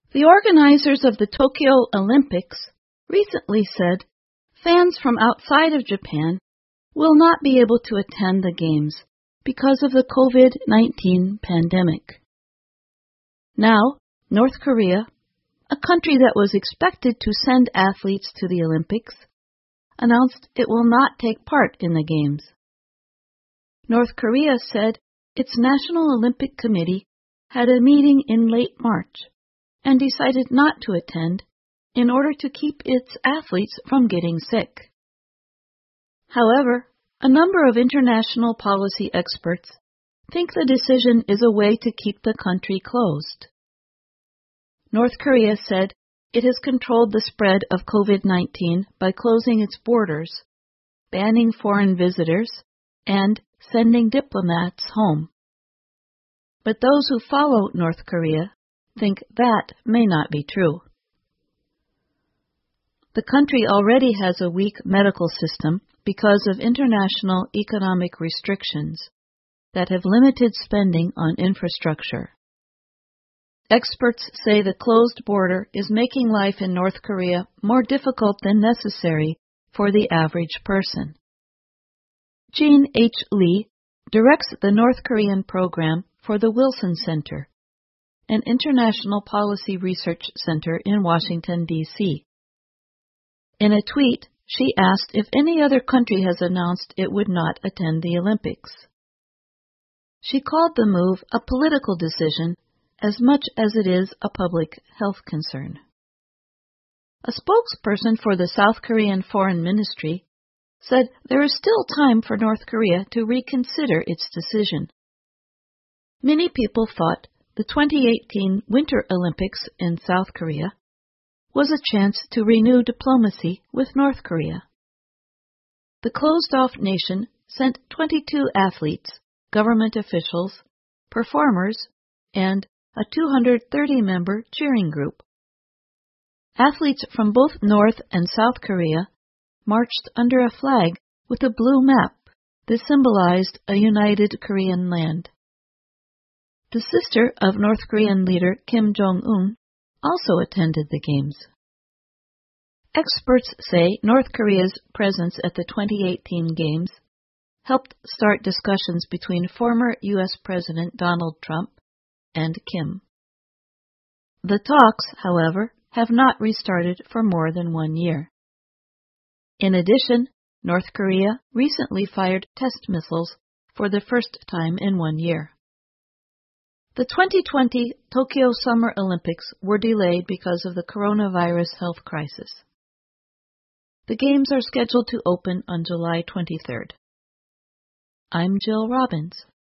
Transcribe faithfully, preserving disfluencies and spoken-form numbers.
The organizers of the Tokyo Olympics recently said fans from outside of Japan will not be able to attend the Games because of the COVID nineteen pandemic. Now, North Korea, a country that was expected to send athletes to the Olympics, announced it will not take part in the Games. North Korea said its National Olympic Committee had a meeting in late March and decided not to attend in order to keep its athletes from getting sick. However, a number of international policy experts think the decision is a way to keep the country closed. North Korea said it has controlled the spread of COVID nineteen by closing its borders, banning foreign visitors, and sending diplomats home. But those who follow North Korea think that may not be true. The country already has a weak medical system because of international economic restrictions that have limited spending on infrastructure. Experts say the closed border is making life in North Korea more difficult than necessary for the average person. Jean H. Lee directs the North Korean program for the Wilson Center, an international policy research center in Washington, D C In a tweet, she asked if any other country has announced it would not attend the Olympics. She called the move a political decision as much as it is a public health concern. A spokesperson for the South Korean Foreign Ministry said there is still time for North Korea to reconsider its decision. Many people thought the twenty eighteen Winter Olympics in South Korea was a chance to renew diplomacy with North Korea. The closed-off nation sent twenty-two athletes, government officials, performers, and a two hundred thirty member cheering group. Athletes from both North and South Korea marched under a flag with a blue map that symbolized a united Korean land. The sister of North Korean leader Kim Jong-un also attended the Games. Experts say North Korea's presence at the twenty eighteen Games helped start discussions between former U S President Donald Trump and Kim. The talks, however, have not restarted for more than one year. In addition, North Korea recently fired test missiles for the first time in one year. The twenty twenty Tokyo Summer Olympics were delayed because of the coronavirus health crisis. The Games are scheduled to open on July twenty-third. I'm Jill Robbins.